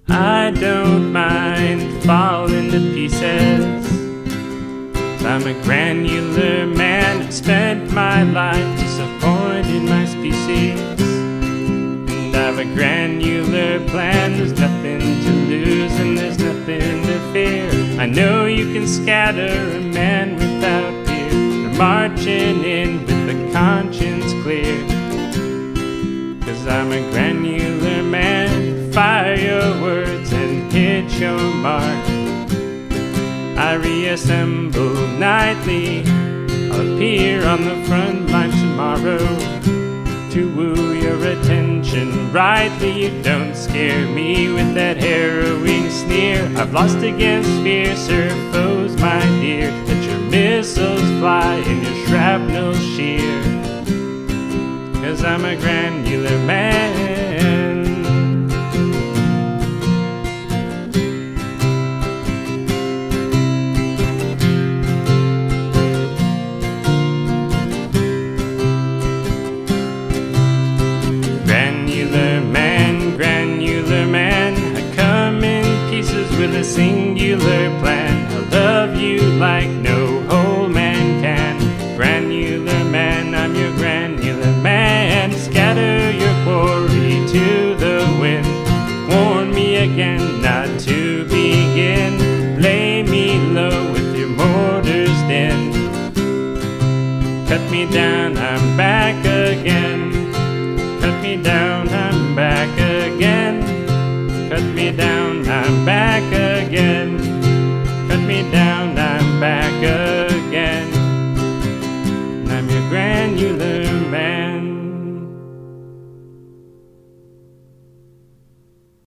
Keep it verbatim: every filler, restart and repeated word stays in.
I don't mind falling to pieces. I'm a granular man and spent my life disappointing my species. And I've a granular plan, there's nothing to lose and there's nothing to fear. I know you can scatter a man without fear. They're marching in with the conscience clear. Cause I'm a granular man, fire your words and hit your mark. I reassemble nightly, I'll appear on the front line tomorrow to woo your attention rightly. You don't scare me with that harrowing sneer. I've lost against fiercer foes, my dear. Let your missiles fly and your shrapnel sheer. Cause I'm a granular man. Granular man, granular man, I come in pieces with a singular plan. I love you like no whole man can. Granular man, I'm your granular man. Scatter your quarry to the wind. Warn me again not to begin. Lay me low with your mortars then. Cut me down, I'm back again. Cut me down, I'm back again. Cut me down, I'm back again. Cut me down.